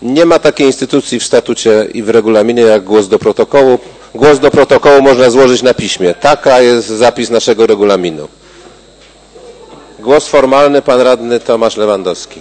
Nie ma takiej instytucji w statucie i w regulaminie jak głos do protokołu. Głos do protokołu można złożyć na piśmie. Taka jest zapis naszego regulaminu. Głos formalny, pan radny Tomasz Lewandowski.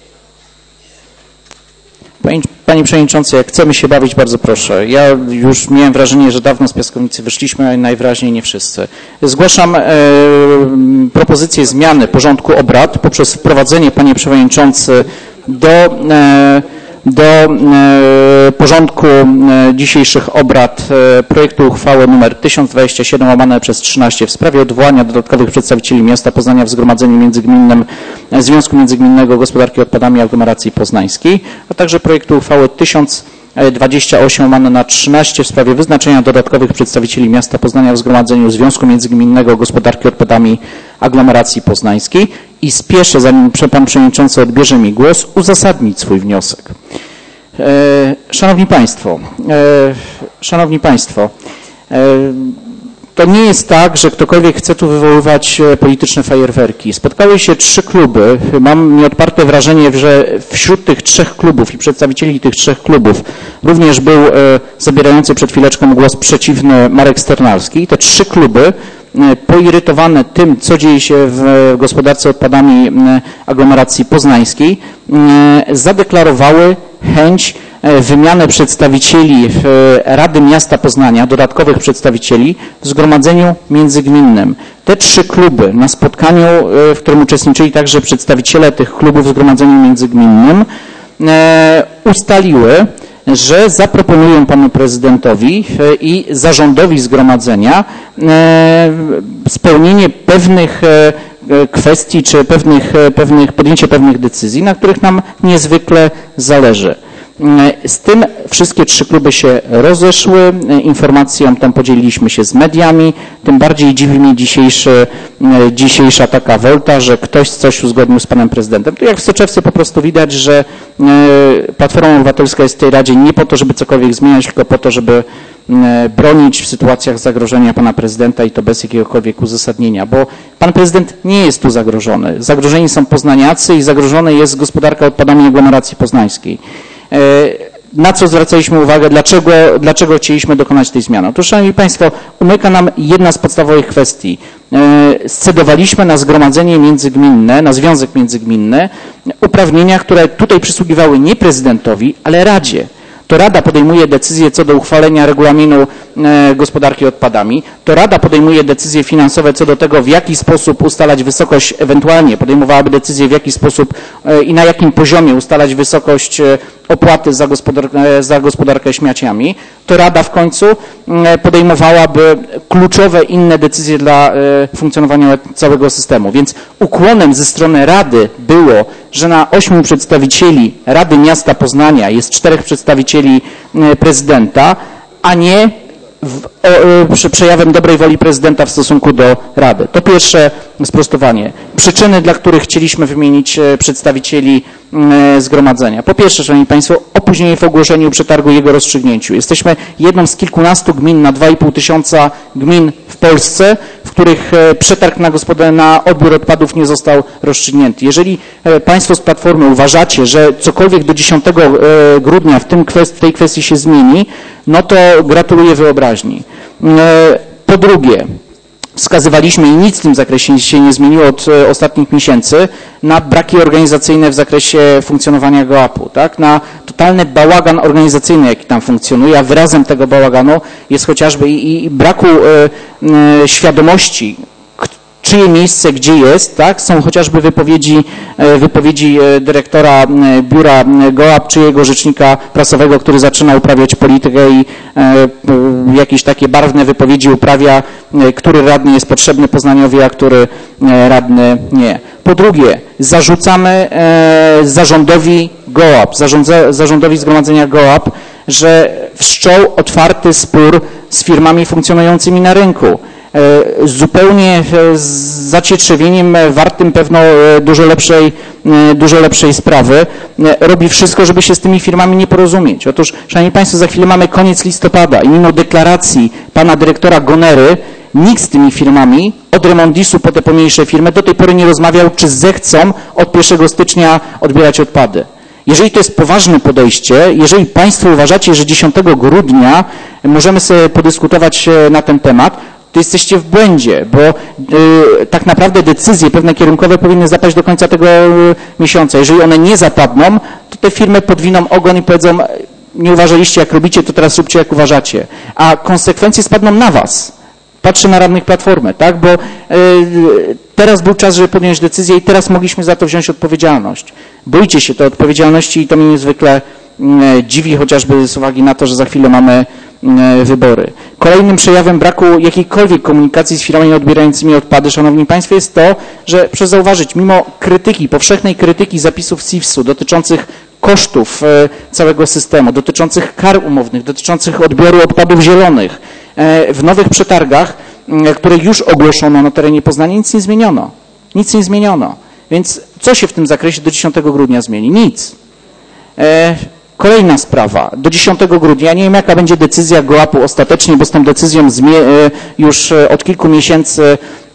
Panie Przewodniczący, jak chcemy się bawić, bardzo proszę. Ja już miałem wrażenie, że dawno z piaskownicy wyszliśmy, ale najwyraźniej nie wszyscy. Zgłaszam propozycję zmiany porządku obrad poprzez wprowadzenie, Panie Przewodniczący, do porządku dzisiejszych obrad projektu uchwały nr 1027/13 w sprawie odwołania dodatkowych przedstawicieli miasta Poznania w Zgromadzeniu Międzygminnym Związku Międzygminnego Gospodarki Odpadami Aglomeracji Poznańskiej, a także projektu uchwały 1028/13 w sprawie wyznaczenia dodatkowych przedstawicieli miasta Poznania w Zgromadzeniu Związku Międzygminnego Gospodarki Odpadami Aglomeracji Poznańskiej i spieszę, zanim Pan Przewodniczący odbierze mi głos, uzasadnić swój wniosek. Szanowni Państwo, to nie jest tak, że ktokolwiek chce tu wywoływać polityczne fajerwerki. Spotkały się 3 kluby. Mam nieodparte wrażenie, że wśród tych 3 klubów i przedstawicieli tych 3 klubów również był zabierający przed chwileczką głos przeciwny Marek Sternalski. Te 3 kluby poirytowane tym, co dzieje się w gospodarce odpadami aglomeracji poznańskiej, zadeklarowały chęć wymiany przedstawicieli Rady Miasta Poznania, dodatkowych przedstawicieli w Zgromadzeniu Międzygminnym. Te 3 kluby na spotkaniu, w którym uczestniczyli także przedstawiciele tych klubów w Zgromadzeniu Międzygminnym, ustaliły, że zaproponują panu prezydentowi i zarządowi zgromadzenia spełnienie pewnych kwestii, czy podjęcie pewnych decyzji, na których nam niezwykle zależy. Z tym wszystkie 3 kluby się rozeszły, informacją tą podzieliliśmy się z mediami, tym bardziej dziwi mnie dzisiejsza taka wolta, że ktoś coś uzgodnił z panem prezydentem. Tu jak w soczewce po prostu widać, że Platforma Obywatelska jest w tej Radzie nie po to, żeby cokolwiek zmieniać, tylko po to, żeby bronić w sytuacjach zagrożenia pana prezydenta i to bez jakiegokolwiek uzasadnienia, bo pan prezydent nie jest tu zagrożony. Zagrożeni są poznaniacy i zagrożona jest gospodarka odpadami aglomeracji poznańskiej. Na co zwracaliśmy uwagę, dlaczego chcieliśmy dokonać tej zmiany? Otóż, Szanowni Państwo, umyka nam jedna z podstawowych kwestii. Scedowaliśmy na zgromadzenie międzygminne, na związek międzygminny uprawnienia, które tutaj przysługiwały nie prezydentowi, ale Radzie. To Rada podejmuje decyzje co do uchwalenia regulaminu gospodarki odpadami. To Rada podejmuje decyzje finansowe co do tego, w jaki sposób ustalać wysokość, ewentualnie podejmowałaby decyzję, w jaki sposób i na jakim poziomie ustalać wysokość opłaty za gospodarkę śmieciami. To Rada w końcu podejmowałaby kluczowe inne decyzje dla funkcjonowania całego systemu. Więc ukłonem ze strony Rady było, że na 8 przedstawicieli Rady Miasta Poznania jest 4 przedstawicieli prezydenta, a nie przejawem dobrej woli prezydenta w stosunku do Rady. To pierwsze sprostowanie. Przyczyny, dla których chcieliśmy wymienić przedstawicieli zgromadzenia. Po pierwsze, Szanowni Państwo, opóźnienie w ogłoszeniu przetargu i jego rozstrzygnięciu. Jesteśmy jedną z kilkunastu gmin na 2,5 tysiąca gmin w Polsce, w których przetarg na odbiór odpadów nie został rozstrzygnięty. Jeżeli Państwo z Platformy uważacie, że cokolwiek do 10 grudnia w tej kwestii się zmieni, no to gratuluję wyobraźni. Po drugie, wskazywaliśmy i nic w tym zakresie się nie zmieniło od ostatnich miesięcy na braki organizacyjne w zakresie funkcjonowania GOAP-u, tak? Na totalny bałagan organizacyjny, jaki tam funkcjonuje, a wyrazem tego bałaganu jest chociażby i braku świadomości, czyje miejsce gdzie jest, tak? Są chociażby wypowiedzi dyrektora biura GOAP czy jego rzecznika prasowego, który zaczyna uprawiać politykę i jakieś takie barwne wypowiedzi uprawia, który radny jest potrzebny Poznaniowi, a który radny nie. Po drugie, zarzucamy zarządowi GOAP, zarządowi zgromadzenia GOAP, że wszczął otwarty spór z firmami funkcjonującymi na rynku. Zupełnie z zacietrzewieniem wartym pewno dużo lepszej sprawy, robi wszystko, żeby się z tymi firmami nie porozumieć. Otóż, Szanowni Państwo, za chwilę mamy koniec listopada i mimo deklaracji pana dyrektora Gonery nikt z tymi firmami, od Remondisu po te pomniejsze firmy, do tej pory nie rozmawiał, czy zechcą od 1 stycznia odbierać odpady. Jeżeli to jest poważne podejście, jeżeli Państwo uważacie, że 10 grudnia możemy sobie podyskutować na ten temat, to jesteście w błędzie, bo tak naprawdę decyzje pewne kierunkowe powinny zapaść do końca tego miesiąca. Jeżeli one nie zapadną, to te firmy podwiną ogon i powiedzą, nie uważaliście jak robicie, to teraz róbcie jak uważacie. A konsekwencje spadną na Was. Patrzę na radnych Platformy, tak? Bo teraz był czas, żeby podjąć decyzję i teraz mogliśmy za to wziąć odpowiedzialność. Boicie się tej odpowiedzialności i to mnie niezwykle dziwi, chociażby z uwagi na to, że za chwilę mamy wybory. Kolejnym przejawem braku jakiejkolwiek komunikacji z firmami odbierającymi odpady, Szanowni Państwo, jest to, że proszę zauważyć, mimo krytyki, powszechnej krytyki zapisów CIFS-u dotyczących kosztów całego systemu, dotyczących kar umownych, dotyczących odbioru odpadów zielonych, w nowych przetargach, które już ogłoszono na terenie Poznania, nic nie zmieniono. Nic nie zmieniono. Więc co się w tym zakresie do 10 grudnia zmieni? Nic. Kolejna sprawa. Do 10 grudnia, nie wiem jaka będzie decyzja GOAP-u ostatecznie, bo z tą decyzją już od kilku miesięcy,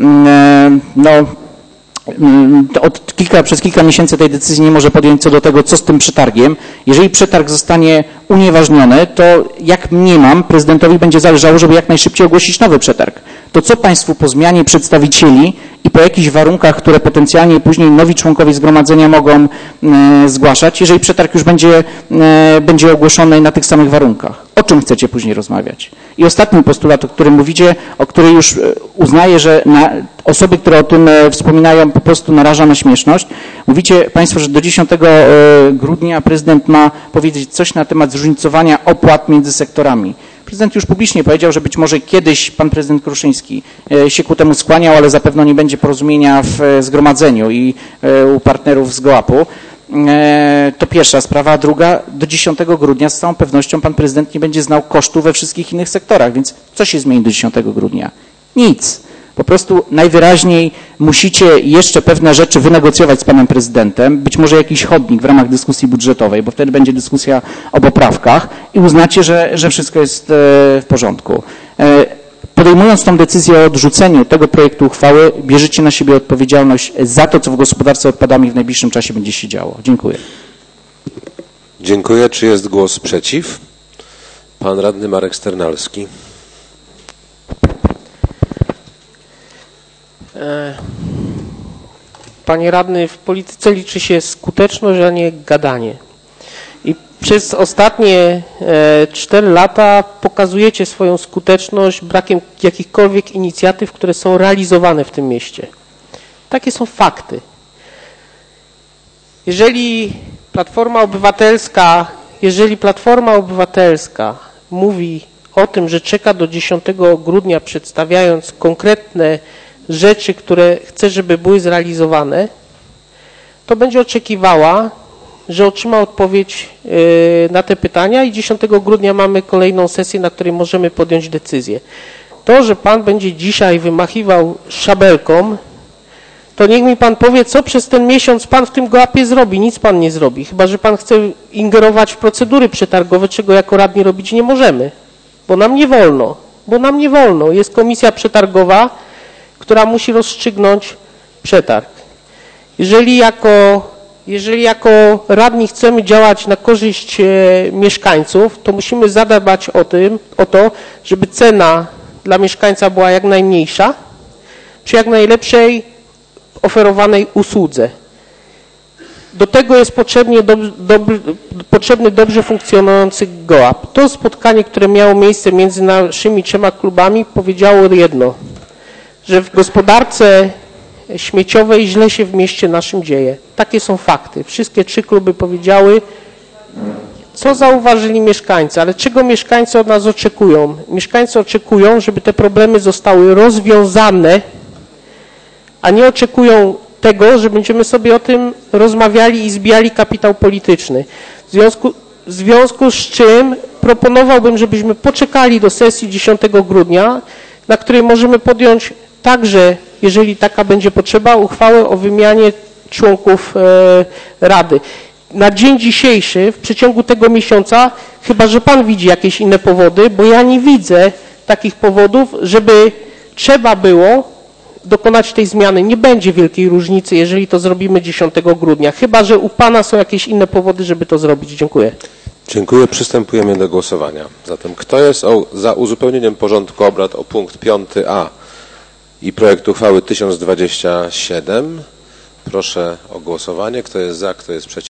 przez kilka miesięcy tej decyzji nie może podjąć co do tego, co z tym przetargiem. Jeżeli przetarg zostanie unieważniony, to jak mniemam, prezydentowi będzie zależało, żeby jak najszybciej ogłosić nowy przetarg. To co Państwu po zmianie przedstawicieli i po jakichś warunkach, które potencjalnie później nowi członkowie zgromadzenia mogą zgłaszać, jeżeli przetarg już będzie ogłoszony na tych samych warunkach? O czym chcecie później rozmawiać? I ostatni postulat, o którym mówicie, o którym już uznaję, że osoby, które o tym wspominają, po prostu naraża na śmieszność. Mówicie Państwo, że do 10 grudnia prezydent ma powiedzieć coś na temat zróżnicowania opłat między sektorami. Prezydent już publicznie powiedział, że być może kiedyś pan prezydent Kruszyński się ku temu skłaniał, ale zapewne nie będzie porozumienia w zgromadzeniu i u partnerów z GOAP-u. To pierwsza sprawa. A druga, do 10 grudnia z całą pewnością pan prezydent nie będzie znał kosztów we wszystkich innych sektorach, więc co się zmieni do 10 grudnia? Nic. Po prostu najwyraźniej musicie jeszcze pewne rzeczy wynegocjować z panem prezydentem, być może jakiś chodnik w ramach dyskusji budżetowej, bo wtedy będzie dyskusja o poprawkach i uznacie, że wszystko jest w porządku. Podejmując tą decyzję o odrzuceniu tego projektu uchwały, bierzecie na siebie odpowiedzialność za to, co w gospodarce odpadami w najbliższym czasie będzie się działo. Dziękuję. Dziękuję. Czy jest głos przeciw? Pan radny Marek Sternalski. Panie radny, w polityce liczy się skuteczność, a nie gadanie. I przez ostatnie 4 lata pokazujecie swoją skuteczność brakiem jakichkolwiek inicjatyw, które są realizowane w tym mieście. Takie są fakty. Jeżeli Platforma Obywatelska mówi o tym, że czeka do 10 grudnia, przedstawiając konkretne rzeczy, które chce, żeby były zrealizowane, to będzie oczekiwała, że otrzyma odpowiedź na te pytania i 10 grudnia mamy kolejną sesję, na której możemy podjąć decyzję. To, że pan będzie dzisiaj wymachiwał szabelką, to niech mi pan powie, co przez ten miesiąc pan w tym GOAP-ie zrobi. Nic pan nie zrobi, chyba że pan chce ingerować w procedury przetargowe, czego jako radni robić nie możemy, bo nam nie wolno. Jest komisja przetargowa, która musi rozstrzygnąć przetarg. Jeżeli jako radni chcemy działać na korzyść mieszkańców, to musimy zadbać o to, żeby cena dla mieszkańca była jak najmniejsza, przy jak najlepszej oferowanej usłudze. Do tego jest potrzebny dobrze funkcjonujący GOAP. To spotkanie, które miało miejsce między naszymi 3 klubami, powiedziało jedno, że w gospodarce śmieciowej źle się w mieście naszym dzieje. Takie są fakty. Wszystkie 3 kluby powiedziały, co zauważyli mieszkańcy, ale czego mieszkańcy od nas oczekują? Mieszkańcy oczekują, żeby te problemy zostały rozwiązane, a nie oczekują tego, że będziemy sobie o tym rozmawiali i zbijali kapitał polityczny. W związku z czym proponowałbym, żebyśmy poczekali do sesji 10 grudnia, na której możemy podjąć także, jeżeli taka będzie potrzeba, uchwałę o wymianie członków Rady. Na dzień dzisiejszy, w przeciągu tego miesiąca, chyba że pan widzi jakieś inne powody, bo ja nie widzę takich powodów, żeby trzeba było dokonać tej zmiany. Nie będzie wielkiej różnicy, jeżeli to zrobimy 10 grudnia, chyba że u Pana są jakieś inne powody, żeby to zrobić. Dziękuję. Dziękuję. Przystępujemy do głosowania. Zatem kto jest za uzupełnieniem porządku obrad o punkt 5a i projekt uchwały 1027? Proszę o głosowanie. Kto jest za, kto jest przeciw?